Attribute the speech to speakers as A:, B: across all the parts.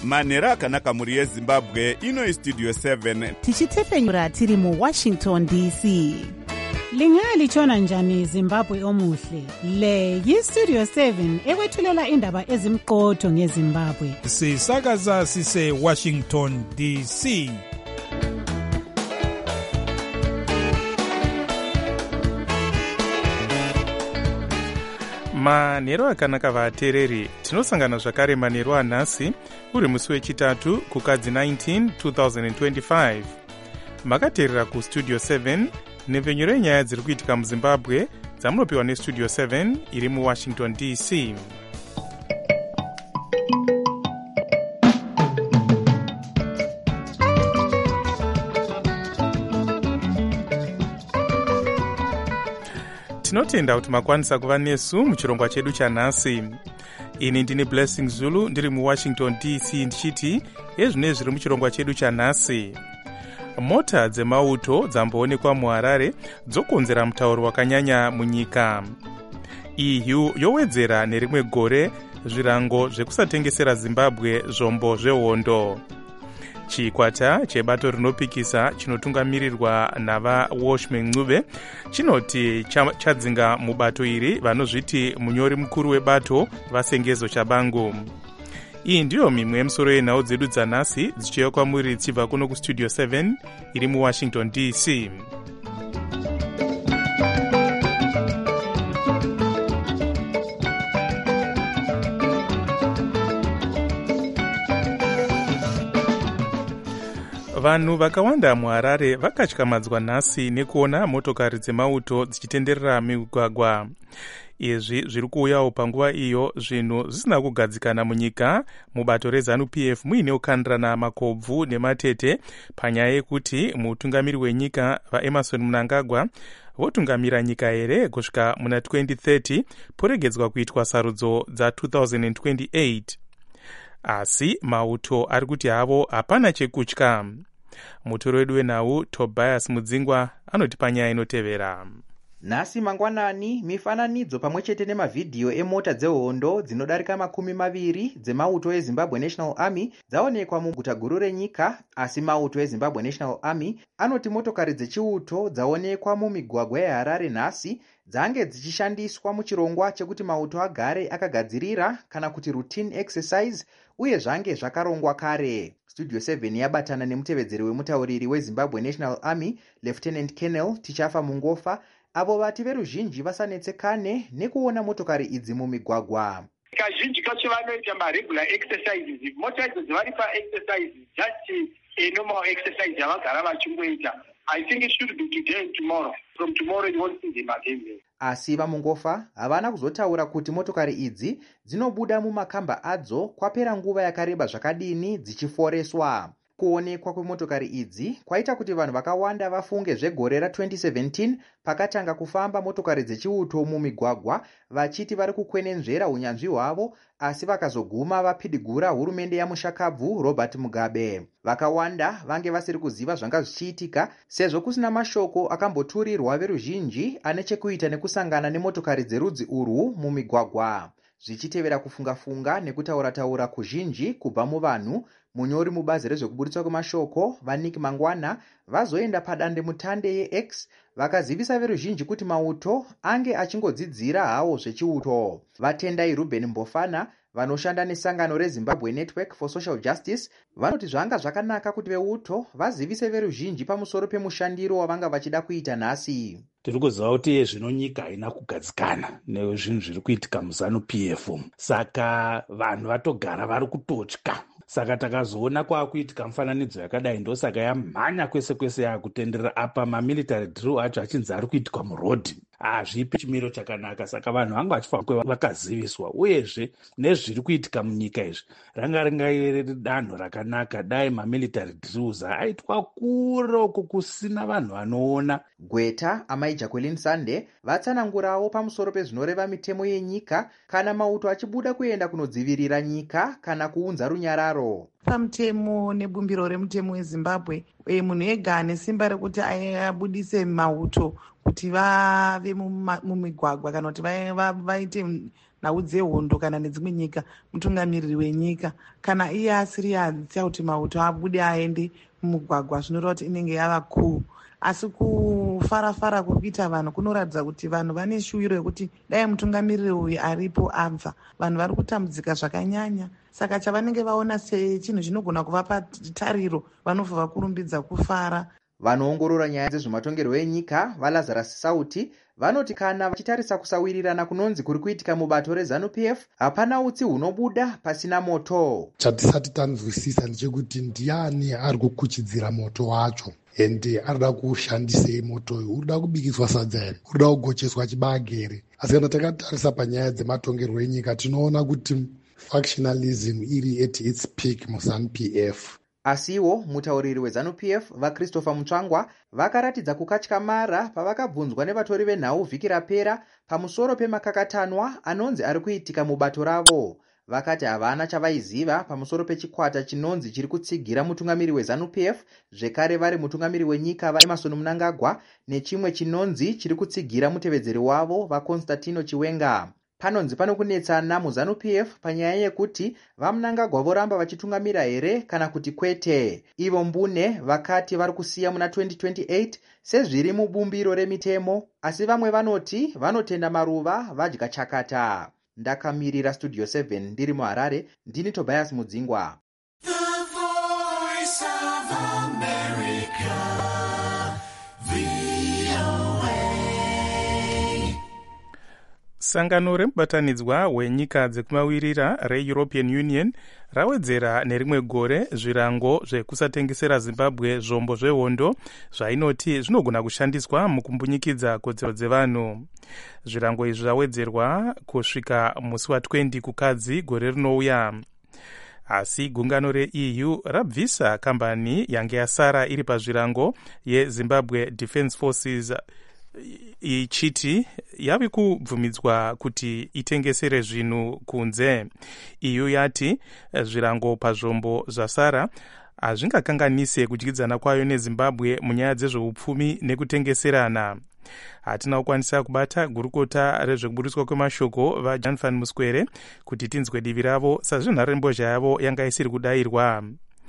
A: manhero akanaka mhuri yezimbabwe. Ino istudio 7
B: tichitefenyura tiri muwashington dc.
C: Lingalitshona njani Zimbabwe omuhle? Le yistudio 7 ekwethulela indaba ezimqotho ngeZimbabwe.
D: Sisakaza sise Washington DC.
E: Manhero akanaka vateereri, tinosangana zvakare manhero anhasi uri musi wechitatu kukadzi 19 2025. Makateerera kustudio 7 nepfenyuro yenyaya dziri kuitika muzimbabwe dzamunopiwa nestudio 7 iri muwashington dc. Tinotenda kuti makwanisa kuva nesu muchirongwa chedu chanhasi. Ini ndini Blessing Zulu ndiri muwashington dc ndichiti ezvine zviri muchirongwa chedu chanhasi. Mota dzemauto dzamboonekwa muHarare dzokonzera mutauro wakanyanya munyika. EU yowedzera nerimwe gore zvirango zvekusatengesera Zimbabwe zvombo zvehondo. Chikwata chebato rinopikisa chinotungamirirwa navaWashmen Ncube chinoti chadzinga mubato iri vanozviti munyori mukuru webato vaSengezo Chabangu. Iyi ndiyo mimwe yemisoro yenhau dzedu dzanhasi dzichiuya kwamuri dzichibva kuno kustudio 7 iri muwashington dc. Vanhu vakawanda muHarare vakatyamadzwa nhasi nekuona motokari dzemauto dzichitenderera migwagwa. Izvi zviri kuuyawo panguva iyo zvinhu zvisina kugadzikana munyika mubato reZANU-PF muine kukandirana makobvu nematete panyaya yekuti mutungamiri wenyika vaEmmerson Mnangagwa votungamira nyika here kusvika muna 2030 poregedzwa kuitwa sarudzo dza2028. Asi mauto ari kuti havo hapana chekutya. Mutoro wedu wenhau Tobias Mudzingwa anoti panyaya inotevera.
F: Nhasi mangwanani, mifananidzo pamwechete nemavhidhiyo emota dzehondo dzinodarika 20 dzemauto eZimbabwe National Army dzaonekwa muguta guru renyika, asi mauto eZimbabwe National Army anoti motokari dzechiuto dzaonekwa mumigwagwa yeHarare nhasi dzange dzichishandiswa muchirongwa chekuti mauto agare akagadzirira kana kuti routine exercise uye zvange zvakarongwa kare. Studio 7 yabatana nemutevedzeri wemutauriri weZimbabwe National Army Lieutenant Colonel Tichafa Mungofa avo vati veruzhinji vasanetsekane nekuona motokari idzi mumigwagwa.
G: Kazhinji kacho vanoita maregular exercises. Mota idzi dzivari paexercise just a normal exercise yavagara vachingoita. I think it should be today and tomorrow. From tomorrow you won't see them again.
F: Asi vaMungofa havana kuzotaura kuti motokari idzi dzinobuda mumakamba adzo kwapera nguva yakareba zvakadini dzichiforeswa. Kuonekwa kwemotokari idzi kwaita kuti vanhu vakawanda vafunge zvegore ra2017 pakatanga kufamba motokari dzechiuto mumigwagwa vachiti vari kukwenenzvera unyanzvi hwavo, asi vakazoguma vapidigura hurumende yamushakabvu Robert Mugabe. Vakawanda vange vasiri kuziva zvanga zvichiitika sezvo kusina mashoko akamboturirwa veruzhinji ane chekuita nekusangana nemotokari dzerudzi urwu mumigwagwa. Zvichitevera kufunga-funga nekutaura-taura kuzhinji kubva muvanhu, munyori mubazi rezvekuburitswa kwemashoko vaNick Mangwana vazoenda padande mutande yeX vakazivisa veruzhinji kuti mauto ange achingodzidzira hawo zvechiuto. Vatendai Ruben Mbofana vanoshanda nesangano reZimbabwe Network for Social Justice vanoti zvanga zvakanaka kuti veuto vazivise veruzhinji pamusoro pemushandiro wavanga vachida kuita nhasi.
H: Tiri kuziva kuti zvino nyika haina kugadzikana nezvinhu zviri kuitika muZANU-PF, saka vanhu vatogara vari kutotya. Saka takazoona kwakuitika mufananidzo yakadai ndosaka yamhanya kwese kwese yakutenderera apa mamilitary drill acho achinzi ari kuitika murodhi. Hazvipi chimiro chakanaka, saka vanhu vanga vachifanira vakaziviswa uyezve nezviri kuitika munyika izvi ranga ringaive danho rakanaka dai mamilitary drills aitwa kure uko kusina vanhu vanoona.
F: Gweta amai Jacqueline Sande vatsanangurawo pamusoro pezvinoreva mitemo yenyika kana mauto achibuda kuenda kunodzivirira nyika kana kuunza runyararo.
I: pamutemo nebumbiro remutemo wezimbabwe munhu ega ane simba rekuti abudise mauto kuti vave mumigwagwa kana kuti vaite nhau dzehondo kana nedzimwe nyika, mutungamiriri wenyika. Kana iye asiri adziya kuti mauto abude aende mumugwagwa, zvinoreva kuti inenge yava cool. Asi kufarafara kuri kuita vanhu kunoratidza kuti vanhu vane shuwiro yekuti dai mutungamiriri uyu aripo abva, vanhu vari kutambudzika zvakanyanya. Saka chavanenge vaona sechinhu chinogona kuvapa tariro, vanobva vakurumbidza kufara.
F: Vanoongorora nyaya dzezvematongerwo enyika vaLazarus Sauti vanoti kana vachitarisa kusawirirana kunonzi kuri kuitika mubato reZANU-PF, hapana utsi hunobuda pasina moto.
J: Chatisati tanzwisisa ndechekuti ndiani ari kukuchidzira moto wacho, ende arida kushandisei moto uyu, urida kubikiswa sadza here, urida kugocheswa chibage here. Asi kana takatarisa panyaya dzematongerwo enyika tinoona kuti factionalism iri at its peak muZANU-PF.
F: Asiwo mutauriri weZANU-PF vaChristopher Mutsvangwa vakaratidza kukatyamara pavakabvunzwa nevatori venhau vhiki rapera pamusoro pemakakatanwa anonzi ari kuitika mubato ravo. Vakati havana chavaiziva pamusoro pechikwata chinonzi chiri kutsigira mutungamiri weZANU-PF, zvekare vari mutungamiri wenyika vaEmerson Mnangagwa nechimwe chinonzi chiri kutsigira mutevedzeri wavo vaConstantino Chiwenga. Panonzi pano kunetsana muZANU-PF panyaya yekuti vaMnangagwa voramba vachitungamira here kana kuti kwete. Ivo Mbune vakati vari kusiya muna 2028 sezviri mubumbiro remitemo, asi vamwe vanoti vanotenda maruva vadya chakata. Ndakamirira Studio 7 ndiri muHarare, ndini Tobias Mudzingwa.
E: Sangano remubatanidzwa wenyika dzekumavirira reEuropean Union rawedzera nerimwe gore zvirango zvekusatengesera Zimbabwe zvombo zvehondo zvainoti zvinogona kushandiswa mukumbunyikidza kodzero dzevanhu. Zvirango izvi zvawedzerwa kusvika musi wa20 kukadzi gore rinouya. Asi gungano reEU rabvisa kambani yange yasara iri pazvirango yeZimbabwe Defence Forces ichiti yave kubvumidzwa kuti itengesere zvinhu kunze. EU yati zvirango pazvombo zvasara hazvingakanganise kudyidzana kwayo neZimbabwe munyaya dzezveupfumi nekutengeserana. Hatina kukwanisa kubata gurukota rezvekuburitswa kwemashoko vaJan van Muskwere kuti tinzwe divi ravo sezvo nharembozha yavo yanga isiri kudayirwa.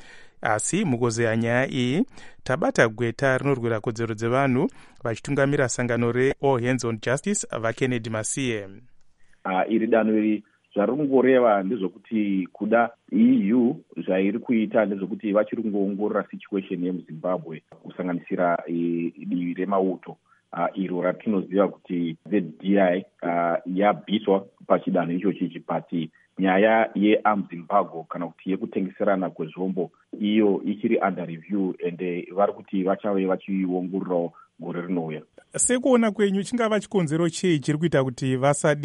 E: Asi mukozeya nyaya iyi tabata gweta rinorwira kodzero dzevanhu vachitungamira sangano reAll Hands on Justice vaKennedy Masiye.
K: Iri danho iri zvari kungoreva ndezvokuti kuda EU zvairi kuita ndezvokuti vachiri kungoongorora situation yemuZimbabwe kusanganisira divi remauto iro ratinoziva kuti ZDI yabviswa pachidanho ichochi chipati nyaya yeArms Embargo kana kuti yekutengeserana kwezvombo iyo ichiri under review ende vari kuti vachave vachiongororawo gore rinouya.
D: Sekuona kwenyu chingava chikonzero chei chiri kuita kuti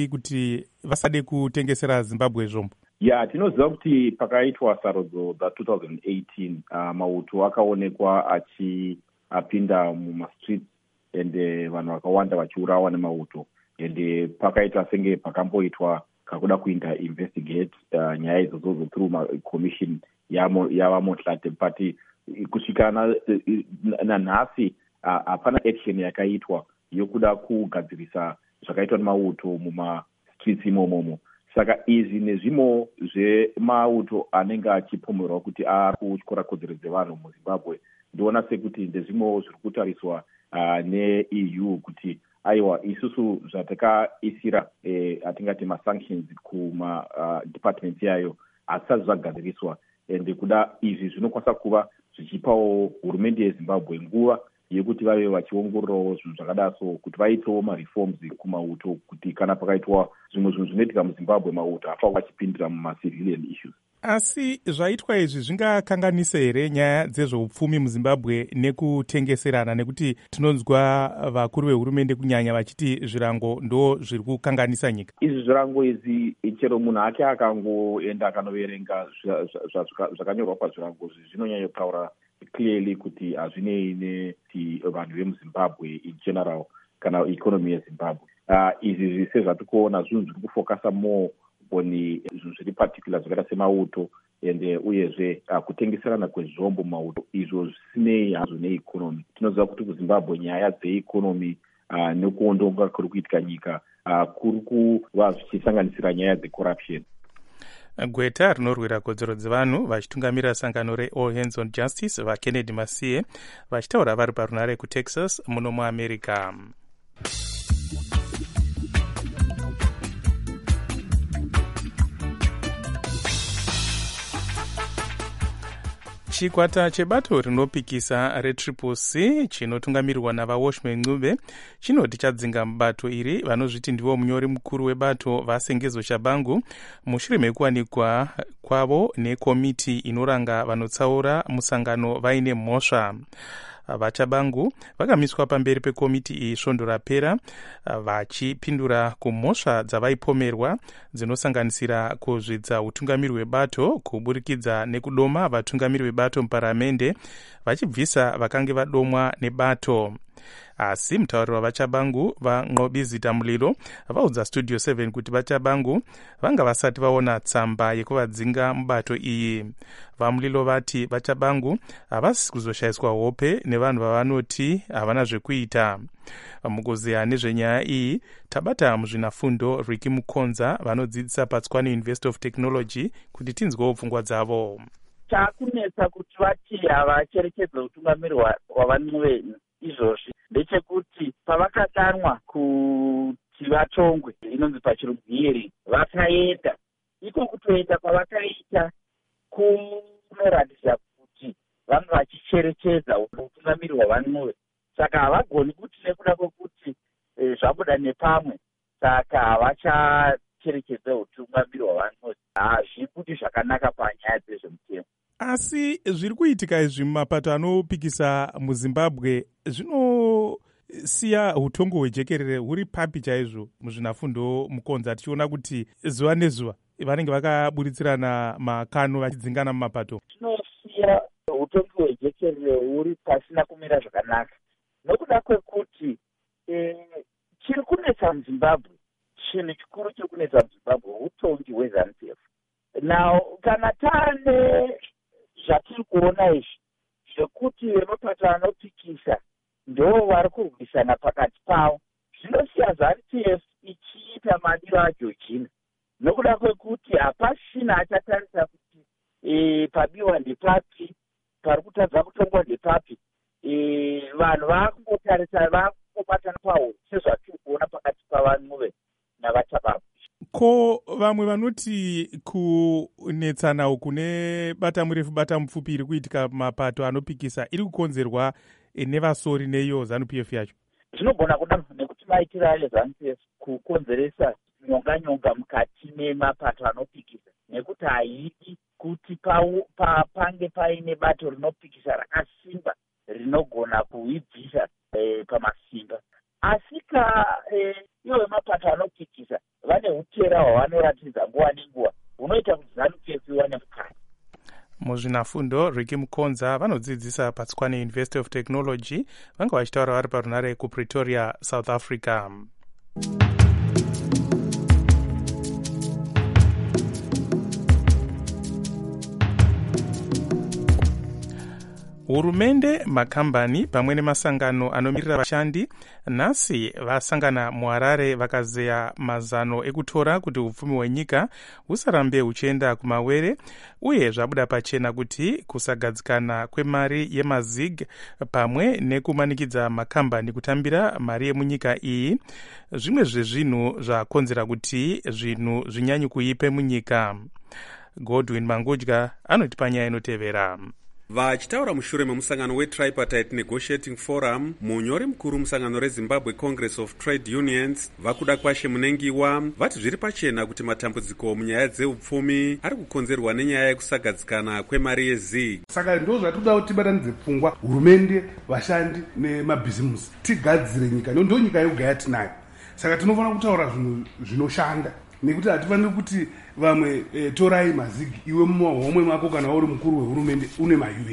D: vasade kutengesera Zimbabwe zvombo?
K: Tinoziva kuti pakaitwa sarudzo dza2018 mauto akaonekwa apinda mumastreets ende vanhu vakawanda vachiurawa nemauto ende pakaita senge pakamboitwa kakuda kuita investigate nyaya idzodzo through commission yava Motlate, but kusvika nanhasi hapana action yakaitwa yokuda kugadzirisa zvakaitwa nemauto mumastreets imomomo. Saka izvi nezvimo zvemauto anenge achipomerwa kuti ari kutyora kodzero dzevanhu muZimbabwe ndiona sekuti ndezvimo zviri kutariswa neEU kuti aiwa isusu zvatakaisira atingati masanctions kumadepartments yayo hasisati zvagadziriswa ende kuda izvi zvinokwanisa kuva zvichipawo hurumende yeZimbabwe nguva yekuti vave vachiongororawo zvinhu zvakadaro kuti vaitewo mareforms kumauto kuti kana pakaitwa zvimwe zvinhu zvinoitika muZimbabwe mauto hafa vachipindira mumacivilian issues.
D: Asi zvaitwa izvi zvingakanganisa here nyaya dzezveupfumi muZimbabwe nekutengeserana, nekuti tinonzwa vakuru vehurumende kunyanya vachiti zvirango ndo zviri kukanganisa nyika?
K: Izvi zvirango izvi chero munhu ake akangoenda akanoverenga zvakanyorwa pazvirango izvi zvinonyanya kutaura clearly kuti hazvinei neti vanhu vemuZimbabwe in general kana economy yeZimbabwe. Izvi sezvatikuona zvinhu zviri kufokasa more on zvinhu zviri particular zvakaita semauto ende uyezve kutengeserana kwezvombo mumauto izvo zvisinei hazvo neikonomi. Tinoziva kuti kuzimbabwe nyaya dzeikonomi nekuondonga kuri kuitika nyika kuri kuva zvichisanganisira nyaya dzecorruption.
E: Gweta rinorwira kodzero dzevanhu vachitungamira sangano reAll Hands on Justice vaKennedy Masiye vachitaura vari parunare kuTexas muno muAmerica. Chikwata chebato rinopikisa reTriple-C chinotungamirirwa navaWashman Ncube chinoti chadzinga mubato iri vanozviti ndivo munyori mukuru webato vaSengezo Shabangu mushure mekuwanikwa kwavo nekomiti inoranga vanotsaura musangano vaine mhosva. VaChabangu vakamiswa pamberi pekomiti iyi svondo rapera vachipindura kumhosva dzavaipomerwa dzinosanganisira kuzvidza utungamiri hwebato kuburikidza nekudoma vatungamiri vebato muparamende vachibvisa vakange vadomwa nebato. Asi mutauriri wavaChabangu vaNqobizita Mulilo vaudza Studio 7 kuti vaChabangu vanga vasati vaona tsamba yekuvadzinga mubato iyi. VaMulilo vati vaChabangu havasi kuzoshayiswa hope nevanhu vavanoti havana zvekuita. Mukuzeya nezvenyaya iyi tabata muzvinafundo Ricky Mukonza vanodzidzisa paTswane University of Technology kuti tinzwewo pfungwa dzavo.
L: Chakunetsa kuti vati havacherechedza utungamiri hwaVaNcube izvozvi ndechekuti pavakadanwa kuti vatongwe inonzi pachirungu hearing vakaenda iko kutoenda kwavakaita kunoratidza kuti vanhu vachicherechedza utungamiri hwaVaNcube, saka havagoni kuti nekuda kwekuti zvabuda nepamwe saka havachacherechedza utungamiri hwaVaNcube. Hazvikuti zvakanaka panyaya dzezvemutemo.
D: Asi zviri kuitika izvi mumapato anopikisa muZimbabwe zvinosiya utongo hwejekerere huri papi chaizvo muzvinafundo Mukonza, tichiona kuti zuva nezuva vanenge vakaburitsirana makano vachidzingana mumapato.
L: Zvinosiya utongo hwejekerere huri pasina kumira zvakanaka nokuda kwekuti chiri kunetsa muZimbabwe, chinhu chikuru chiri kunetsa muZimbabwe utongi hweZANU-PF. Now kana taane zvatiri kuona izvi zvekuti vemapato anopikisa ndo vari kurwisana pakati pavo, zvinosiya ZANU-PF ichiita madiro aJorgina nokuda kwekuti hapasina achatarisa kuti pabiwa ndepapi, pari kutadza kutongwa ndepapi. Vanhu vakungotarisa vakungobatana pahuro sezvatiri kuona pakati paVaNcube navaChabangu.
D: Ko vamwe vanoti kunetsana kune bata murefu bata mupfupi iri kuitika mapato anopikisa iri kukonzerwa nevasori neiyo ZANU-PF yacho?
L: Zvinogona kudaro nekuti maitiro ayo ZANU-PF kukonzeresa nyonga mukati memapato anopikisa, nekuti haidi kuti pange paine bato rinopikisa rakasimba rinogona kuibvisa pamasimba. Asi iwo vemapato anopikisa vane utera hwavanoratidza nguva nenguva hunoita kuti ZANU-PF iwane mukana.
E: Muzvinafundo Ricky Mukonza vanodzidzisa paTswane University of Technology vanga vachitaura vari parunare kuPretoria, South Africa. Hurumende, makambani pamwe nemasangano anomirira vashandi nhasi vasangana muHarare vakazeya mazano ekutora kuti upfumi hwenyika husarambe huchienda kumawere, uye zvabuda pachena kuti kusagadzikana kwemari yemazig pamwe nekumanikidza makambani kutambira mari yemunyika iyi zvimwe zvezvinhu zvakonzera kuti zvinhu zvinyanyi kuipe munyika. Godwin Mangudya anoti panyaya inotevera.
M: Vachitaura mushure memusangano weTripartite Negotiating Forum, munyori mukuru musangano reZimbabwe Congress of Trade Unions Vakuda Kwashe Munengiwa vati zviri pachena kuti matambudziko munyaya dzeupfumi ari kukonzerwa nenyaya yekusagadzikana kwemari yezig.
N: Saka ndo zvatoda kuti tibatanidze pfungwa, hurumende, vashandi nemabhizimusi, tigadzire nyika, ndo nyika yoga yatinayo. Saka tinofanira kutaura zvinhu zvinoshanda, nekuti hatifaniri kuti vamwe torai mazigi iwe mumahomwe mako kana uri mukuru wehurumende une maUS.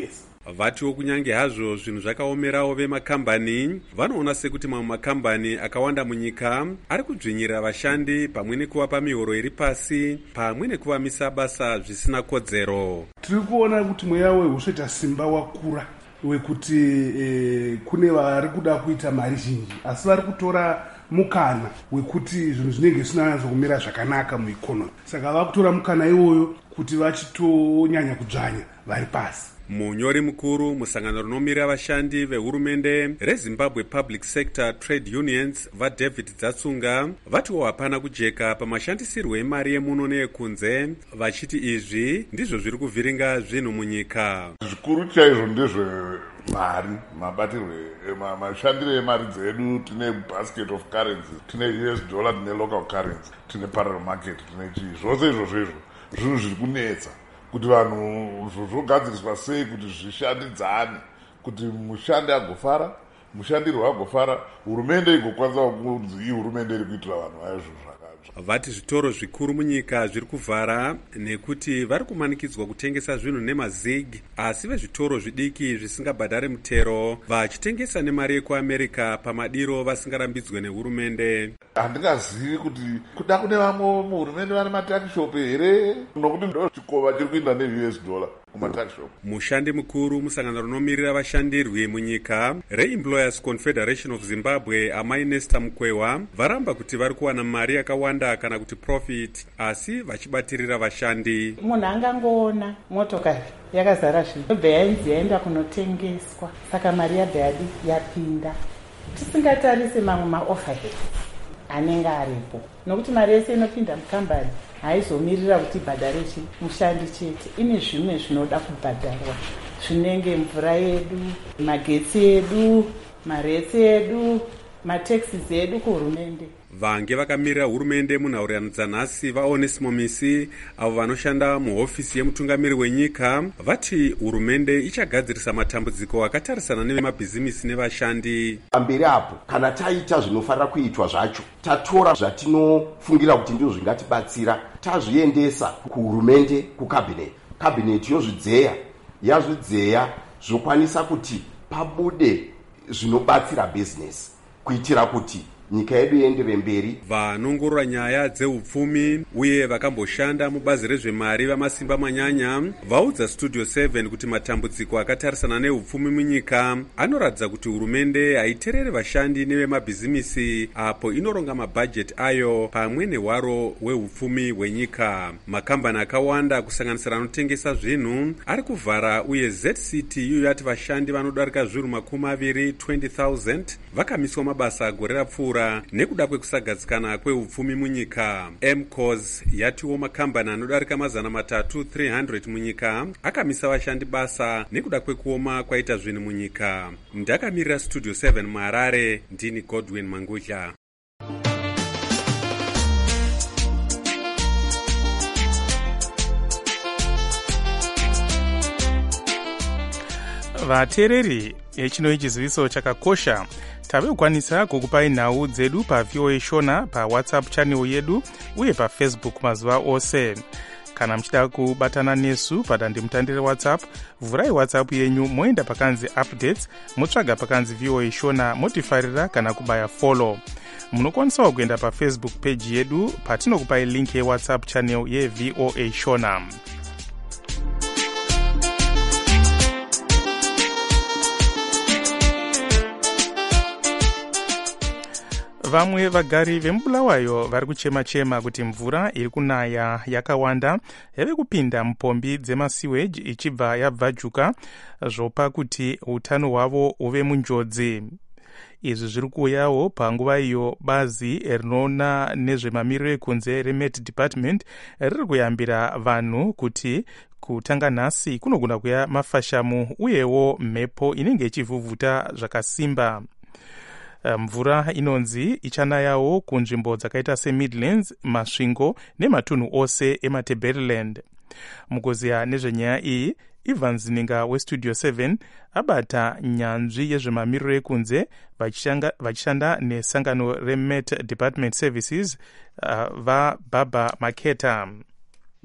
M: vatiwo kunyange hazvo zvinhu zvakaomerawo vemakambani vanoona sekuti mamwe makambani akawanda munyika ari kudzvinyirira vashandi pamwe nekuvapa mihoro iri pasi pamwe nekuvamisa basa zvisina kodzero.
N: Tiri kuona kuti mweya wehusveta simba wakura wekuti kune vari kuda kuita mari zhinji asi vari kutora mukana wekuti zvinhu zvinenge zvisina kumira zvakanaka muikonomi, saka vakutora mukana iwoyo kuti vachitonyanya kudzvanya vari pasi.
M: Munyori mukuru musangano rinomirira vashandi vehurumende reZimbabwe Public Sector Trade Unions vaDavid Dzatsunga vatiwo hapana kujeka pamashandisirwo emari yemuno neyekunze, vachiti izvi ndizvo zviri kuvhiringa zvinhu munyika.
O: Zvikuru chaizvo ndezvemari, mabatirwo mashandiro emari dzedu. Tine basket of currency, tine US dollar, tine local currency, tine parallel market, tine chii. Zvose izvozvo zvinhu zviri kunetsa kuti vanhu zvogadziriswa sei kuti zvishandidzane, kuti mushandi agofara, mushandirwo agofara, hurumende igokwanisa kunzi iyi hurumende iri kuitira vanhu vayo zvinhu zvakatsva.
M: Vati zvitoro zvikuru munyika zviri kuvhara nekuti vari kumanikidzwa kutengesa zvinhu nemazig, asi vezvitoro zvidiki zvisingabhadhari mutero vachitengesa nemari yekuamerica pamadiro vasingarambidzwe nehurumende.
O: Handingazivi kuti kuda kune vamwe muhurumende vane matakishopu here, nokuti ndo chikova chiri kuinda neUS dollar kumatakishopu.
M: Mushandi mukuru musangano rinomirira vashandirwi munyika reEmployers Confederation of Zimbabwe Amai Nesta Mukwewa varamba kuti vari kuwana mari yakawanda kana kuti profit, asi vachibatirira vashandi.
B: Munhu angangoona motokari yakazara zvinhu yobva yainzi yaenda kunotengeswa, saka mari yabva yapinda, tisingatarise mamwe maoverhead anenge aripo, nokuti mari yese inopinda mukambani haizomirira kuti ibhadhare mushandi chete, ine zvimwe zvinoda kubhadharwa, zvinenge mvura yedu, magetsi edu, maretsi edu, mataxes edu kuhurumende.
M: Vange vakamirira hurumende munhaurirano dzanhasi vaOnesimo Misi avo vanoshanda muhofisi yemutungamiri wenyika vati hurumende ichagadzirisa matambudziko akatarisana nevemabhizimisi nevashandi.
P: Pamberi apo kana taita zvinofanira kuitwa zvacho, tatora zvatinofungira kuti ndizvo zvingatibatsira, tazviendesa kuhurumende, kukabineti, kabineti yozvidzeya, yazvidzeya zvokwanisa kuti pabude zvinobatsira business kuitira kuti nyika yedu ienderere mberi.
M: Vanongorora nyaya dzeupfumi uye vakamboshanda mubazi rezvemari vamasimba manyanya vaudza Studio 7 kuti matambudziko akatarisana neupfumi munyika anoratidza kuti hurumende haiterere vashandi nevemabhizimisi apo inoronga mabhajeti ayo pamwe nehwaro hweupfumi hwenyika. Makambani akawanda kusanganisira anotengesa zvinhu ari kuvhara uye ZCT iyo yati vashandi vanodarika zviru 20,000 vakamiswa mabasa gore rapfuura nekuda kwekusagadzikana kweupfumi munyika. MCOS yatiwo makambani anodarika 300 munyika akamisa vashandi basa nekuda kwekuoma kwaita zvinhu munyika. Ndakamirira Studio 7 muHarare, ndini Godwin Mangudla.
E: vateereri, echino chiziviso chakakosha tave kukwanisa kukupai nhau dzedu paVOA Shona paWhatsApp channel yedu uye paFacebook mazuva ose. Kana muchida kubatana nesu padandemutandire WhatsApp, vhurai WhatsApp yenyu moenda pakanzi updates, motsvaga pakanzi VOA Shona, motifarira kana kubaya follow. Munokwanisawo kuenda paFacebook page yedu patinokupai link yeWhatsApp channel yeVOA Shona. Vamwe vagari vemubulawayo vari kuchema-chema kuti mvura iri kunaya yakawanda yave kupinda mupombi dzemasiweji ichibva yabvajuka, zvopa kuti utano hwavo uve munjodzi. Izvi zviri kuuyawo panguva iyo bazi rinoona nezvemamiriro ekunze reMet Department riri kuyambira vanhu kuti kutanga nhasi kunogona kuya mafashamu uyewo mhepo inenge ichivhuvhuta zvakasimba. Mvura inonzi ichanayawo kunzvimbo dzakaita seMidlands, masvingo nematunhu ose eMatabeleland. Mukuziya nezvenyaya iyi, Evans Ninga weStudio 7 abata nyanzvi yezvemamiriro ekunze vachishanda nesangano reMet Department Services vaBaba Maketa.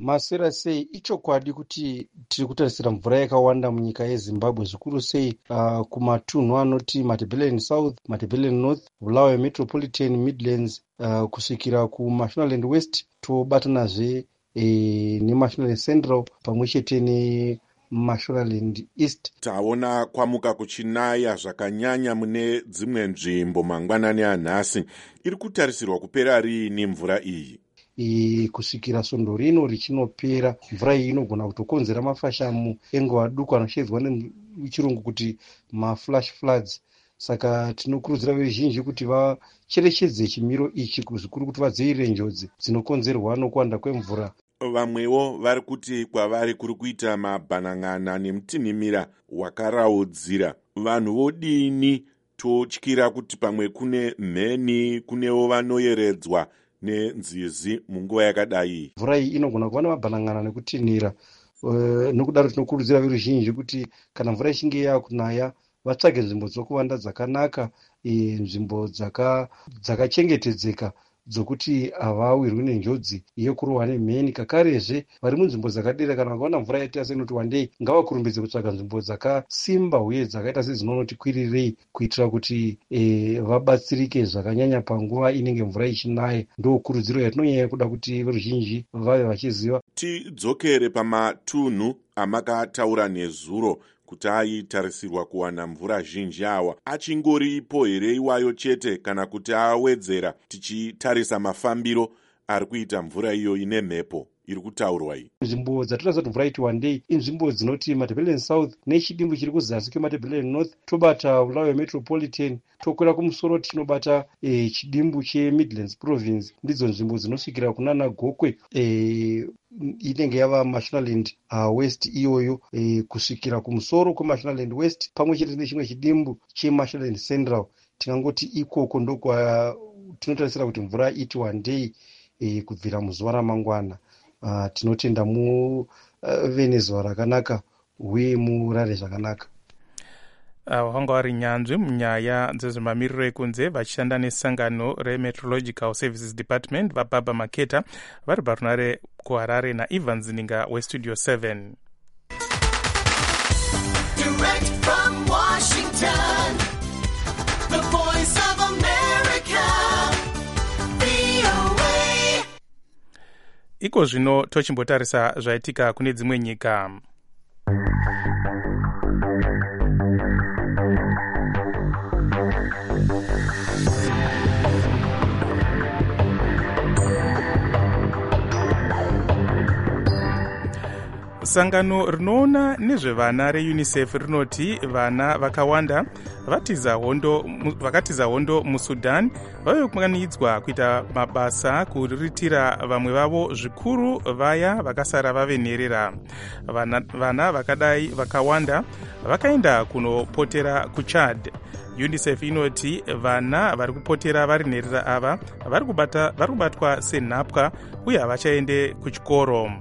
Q: masera sei ichokwadi kuti tiri kutarisira mvura yakawanda munyika yezimbabwe zvikuru sei kumatunhu anoti matabeleland south, matabeleland north, bulawayo metropolitan, midlands kusvikira kumashonaland west, tobatanazve nemashonaland central pamwe chete nemashonaland east.
R: Taona kwamuka kuchinaya zvakanyanya mune dzimwe nzvimbo mangwanani anhasi. Iri kutarisirwa kupera riini mvura iyi?
Q: Kusvikira svondo rino richinopera, mvura iyi inogona kutokonzera mafashamu enguva duku anoshedzwa nechirungu kuti maflash floods. Saka tinokurudzira veruzhinji kuti vacherechedze chimiro ichi zvikuru kuti vadzivirire njodzi dzinokonzerwa nokuwanda kwemvura.
R: Vamwewo vari kuti kwavari kuri kuita mabhanang'ana nemutinhimira wakaraudzira. Vanhu vodini totyira kuti pamwe kune mheni, kunewo vanoyeredzwa nenzizi munguva yakadai.
Q: Mvura iyi inogona kuva nemabhanang'ana nekutinhira. Nokudaro tinokurudzira veruzhinji kuti kana mvura ichinge yakunaya vatsvage nzvimbo dzokuvanda dzakanaka, nzvimbo dzakachengetedzeka dzokuti havawirwi nenjodzi yekurohwa nemheni. Kakarezve vari munzvimbo dzakadera kana vakaona mvura yaita senoti wandei, ngavakurumbidze kutsvaga nzvimbo dzakasimba uye dzakaita sedzinonoti kwirirei, kuitira kuti vabatsirike zvakanyanya panguva inenge mvura ichinaya. Ndokurudziro yatinonyanya kuda kuti veruzhinji vave vachiziva.
R: Tidzokere pamatunhu amakataura nezuro kuti aitarisirwa kuwana mvura zhinji awa. Achingoripo here iwayo chete kana kuti awedzera, tichitarisa mafambiro ari kuita mvura iyo ine mhepo iri kutaurwa iyi?
Q: Nzvimbo dzatoratidza kuti mvura iti wandei inzvimbo dzinoti matabeleland south nechidimbu chiri kuzasi kwematabeleland north, tobata bulawayo metropolitan, tokwera kumusoro tinobata chidimbu chemidlands province. Ndidzo nzvimbo dzinosvikira kunana gokwe inenge yava mashonaland west iyoyo, kusvikira kumusoro kwemashonaland west pamwe chete nechimwe chidimbu chemashonaland central. Tingangoti ikoko ndokwa tinotarisira kuti mvura iti wandei kubvira muzuva ramangwana. Tinotenda muve nezuva rakanaka uye murare zvakanaka.
E: Vanga vari nyanzvi munyaya dzezvemamiriro ekunze vachishanda nesangano remeteorological services department vaBaba Maketa vari parunare kuHarare naIvan Zininga westudio 7.
S: Direct from Washington, the voice of America, VOA.
E: Iko zvino tochimbotarisa zvaitika kune dzimwe nyika. Sangano rinoona nezvevana reUNICEF rinoti vana vakawanda vakatiza hondo muSudan vavekumanidzwa kuita mabasa kuriritira vamwe vavo, zvikuru vaya vakasara vavenherera. Vana vakadai vakawanda vakaenda kunopotera kuChad. UNICEF inoti vana vari kupotera varinherera ava vari kubatwa senhapwa uye havachaende kuchikoro.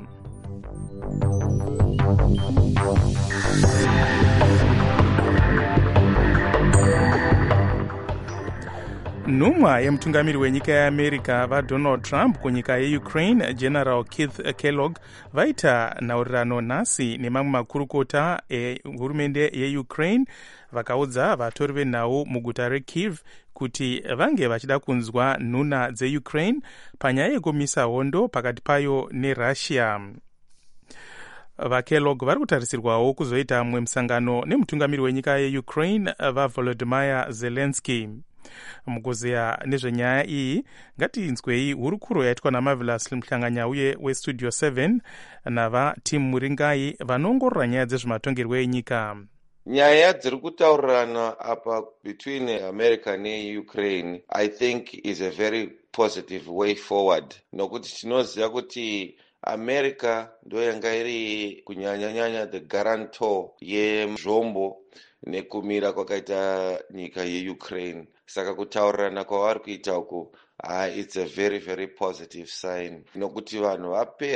E: Nhumwa yemutungamiri wenyika yeAmerica vaDonald Trump kunyika yeUkraine, General Keith Kellogg, vaita nhaurirano nhasi nemamwe makurukota ehurumende yeUkraine, vakaudza vatori venhau muguta reKyiv kuti vange vachida kunzwa nhuna dzeUkraine panyaya yekumisa hondo pakati payo neRussia. VaKellogg vari kutarisirwawo kuzoita mumwe musangano nemutungamiri wenyika yeUkraine vaVolodymyr Zelensky. Mukuzeya nezvenyaya iyi ngatinzwei hurukuro yaitwa naMarvelous Mhlanganyauye westudio 7 navaTim Muringai vanoongorora nyaya dzezvematongerwo enyika.
T: Nyaya dziri kutaurirana apa between America neUkraine I think is a very positive way forward, nokuti tinoziva kuti America ndo yanga iri kunyanya-nyanya the guarantor yezvombo nekumira kwakaita nyika yeUkraine. Saka kutaurirana kwavari kuita uku it's a very very positive sign, nokuti vanhu vapera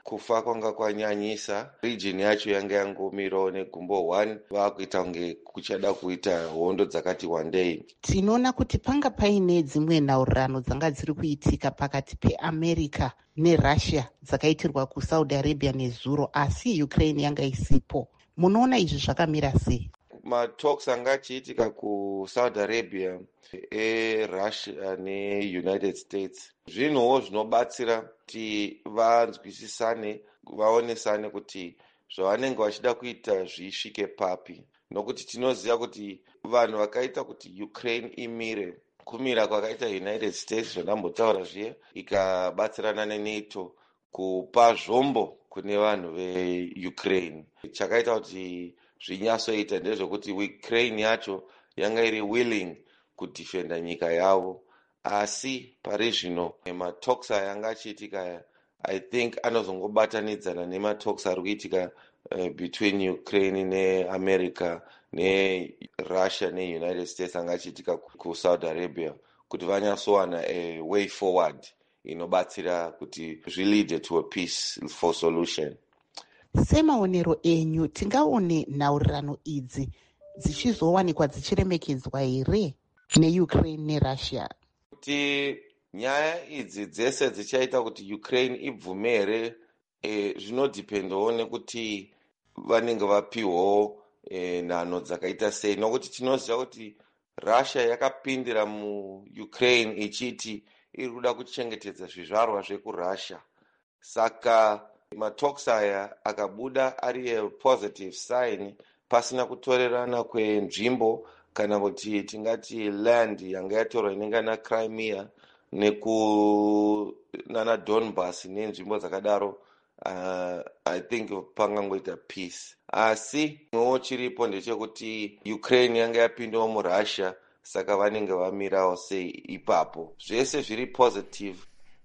T: kufa kwanga kwanyanyisa. Region yacho yanga yangomirawo negumbo 1 vakuita kunge kuchada kuita hondo dzakati wandei.
B: Tinoona kuti panga paine dzimwe nhaurirano dzanga dziri kuitika pakati peAmerica neRussia dzakaitirwa kuSaudi Arabia nezuro, asi Ukraine yanga isipo. Munoona izvi zvakamira sei?
T: Matalks anga achiitika kuSaudi Arabia eRussia neUnited States zvinhuwo zvinobatsira kuti vanzwisisane, vaonesane kuti zvavanenge vachida kuita zvisvike papi, nokuti tinoziva kuti vanhu vakaita kuti Ukraine imire, kumira kwakaita United States zvandambotaura zviye, ikabatsirana neNATO kupa zvombo kune vanhu veUkraine. Chakaita kuti zvinyatsoita ndezvekuti Ukraine yacho yanga iri willing kudefenda nyika yavo, asi pari zvino matalks aya anga achiitika I think anozongobatanidzana nematalks ari kuitika between Ukraine neAmerica neRussia neUnited States anga achiitika kuSaudi Arabia, kuti vanyatsowana a way forward inobatsira kuti zvilead to a peaceful solution.
B: Semaonero enyu, tingaone nhaurirano idzi dzichizowanikwa dzichiremekedzwa here neUkraine neRussia?
T: Kuti nyaya idzi dzese dzichaita kuti Ukraine ibvume here, zvinodipendawo nekuti vanenge vapiwawo nhano dzakaita sei, nokuti tinoziva kuti Russia yakapindira muUkraine ichiti iri kuda kuchengetedza zvizvarwa zvekuRussia. Saka matalks aya akabuda ari a positive sign, pasina kutorerana kwenzvimbo kana kuti tingati land yanga yatorwa inenge naCrimea nana Donbas nenzvimbo dzakadaro. I think pangangoita peace, asi mwewo chiripo ndechekuti Ukraine yanga yapindawo muRussia, saka vanenge vamirawo sei ipapo. Zvese zviri positive.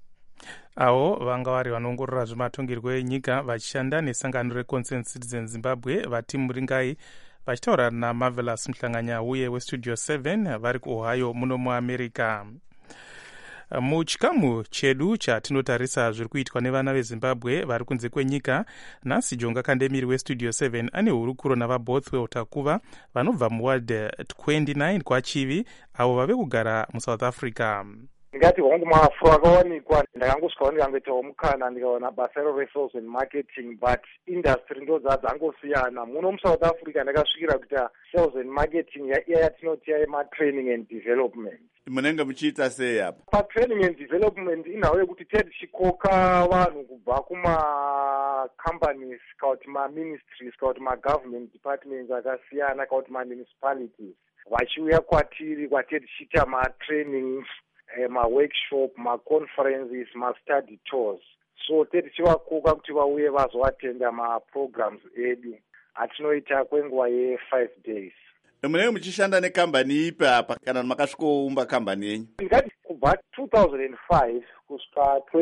E: Avo vanga vari vanoongorora zvematongerwo enyika vachishanda nesangano reConsent Citizen Zimbabwe, vati Muringai, vachitaura naMarvelous Muhlanganya uye weStudio 7 vari kuOhio muno muAmerica. Muchikamu chedu chatinotarisa zviri kuitwa nevana veZimbabwe vari kunze kwenyika, nhasi Jonga Kandemiri weStudio 7 ane hurukuro navaBothwell Takuva vanobva muward 29 kwaChivi, avo vave kugara muSouth Africa.
U: Ndingati hongu mafu akawanikwa, ndakangosvikawo ndikangoitawo mukana ndikaona basa re-sales and marketing, but industry ndo dzangosiyana. Muno muSouth Africa ndakasvikira kuita sales and marketing yatinoti yematraining and development.
A: Munenge muchiita sei apa?
U: Patraining and development inhau yekuti tichikoka vanhu kubva kuma-companies kana kuti ma-ministries kana kuti ma-government departments akasiyana kana kuti ma-municipalities vachiuya kwatiri tichiita ma-trainings, ma-workshop, ma-conferences, ma-study tours. So tichivakoka kuti vauye vazoatenda ma-programs edu atinoita kwenguva ye5 days.
A: Munenge muchishanda nekambani ipi apa kana makasvikoumba kambani yenyu?
U: Ndingati kubva 2005 kusvika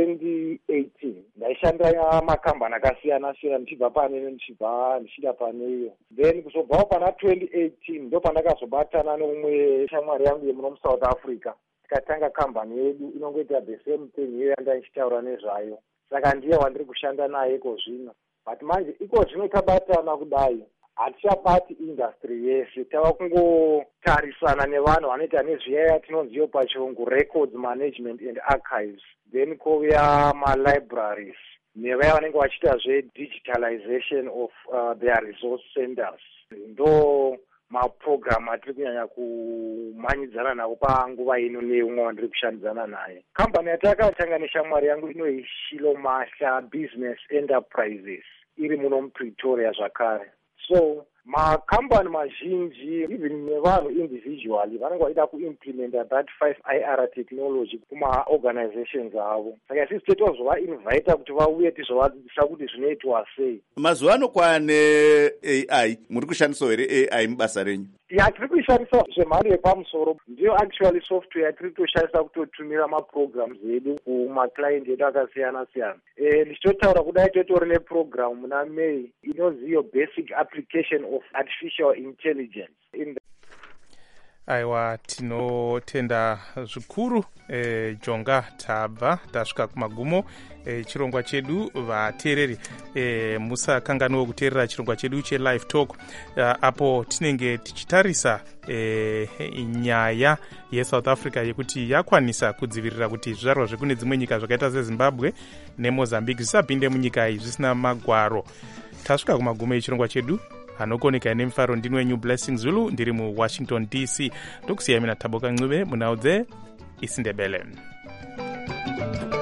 U: 2018 ndaishanda makambani akasiyana siyana, ndichibva pane ndichida paneyo. Then kuzobvawo pana 2018 ndo pandakazobatana neumwe shamwari yangu yemuno muSouth Africa, tikatanga kambani yedu inongoita the same thing iyo yandaishitaura nezvayo. Saka ndiye wandiri kushanda naye kozvino, but manje ikozvino tabatana kudai hatichapati industry yese, tava kungotarisana nevanhu vanoita nezviyaya tinonziyo pachirungu records management and archives, then kouya ma-libraries nevaya vanenge vachiita zve-digitalization of their resource centers. Ndo maprogram atiri kunyanya kumanyidzana nawo panguva ino neumwe wandiri kushandidzana naye. Kambani yatakatanga neshamwari yangu inoi Shilomahla Business Enterprises iri muno muPretoria zvakare. So makambani mazhinji even nevanhu individually vanenge vaida kuimplementa that 5IR technology kuma-organizations avo. Saka isusu totozova-invita kuti vauye tizovadzidzisa kuti zvinoitwa sei.
A: Mazuva ano kwane AI, muri kushandisa here AI mubasa renyu?
U: Tiri kuishandisa zvemhando yepamusoro, ndiyo actually software tiri kutoshandisa kutotumira maprograms edu kumaclient edu akasiyana siyana. Ndichitotaura kudai totori neprogram muna May inoziyo basic application of artificial intelligence.
E: aiwa tinotenda zvikuru jonga tabva tasvika kumagumo chirongwa chedu vateereri musakanganwa kuteerera chirongwa chedu chelive talk apo tinenge tichitarisa nyaya yeSouth Africa yekuti yakwanisa kudzivirira kuti zvizvarwa zvekune dzimwe nyika zvakaita seZimbabwe neMozambique zvisapinde munyika iyi zvisina magwaro. Tasvika kumagumo echirongwa chedu. Hanokoneka nemufaro ndini wenyu Blessing Zulu ndiri muWashington DC. Ndokusiyai mina Taboka Ncube munaudze isindebele.